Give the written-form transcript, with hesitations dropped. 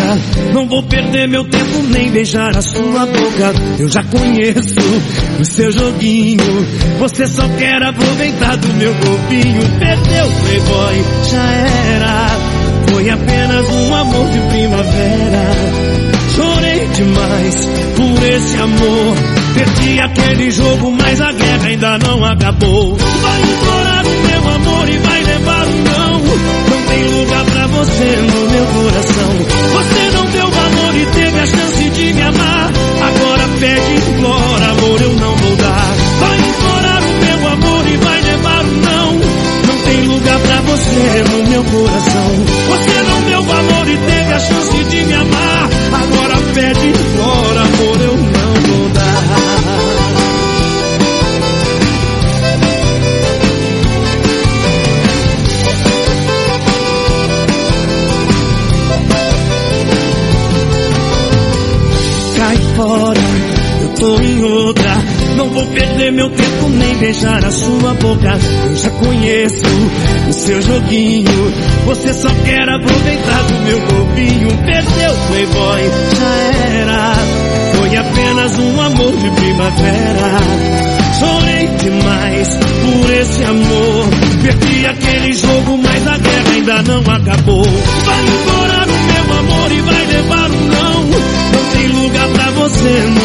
outra. Não vou perder meu tempo nem beijar a sua boca. Eu já conheço o seu joguinho. Você só quer aproveitar do meu corpinho. Perdeu o playboy, já era. Foi apenas um amor de primavera. Chorei demais por esse amor. Perdi aquele jogo, mas a guerra ainda não acabou. Vai implorar o meu amor e vai levar um não. Não tem lugar pra você no meu coração. Você não deu valor e teve a chance de me amar. Agora pede e implora, amor, eu não vou dar. Vai implorar o meu amor e vai levar um não. Não tem lugar pra você no meu coração. Você não deu valor e teve a chance de me amar. Agora pede e implora, amor, eu não vou dar. Cai fora, eu tô em outra. Não vou perder meu tempo nem beijar a sua boca. Eu já conheço o seu joguinho. Você só quer aproveitar do meu corpinho. Perdeu o playboy, já era. Foi apenas um amor de primavera. Chorei demais por esse amor. Perdi aquele jogo, mas a guerra ainda não acabou. Vai implorar o meu amor e vai levar um não. Não tem lugar pra você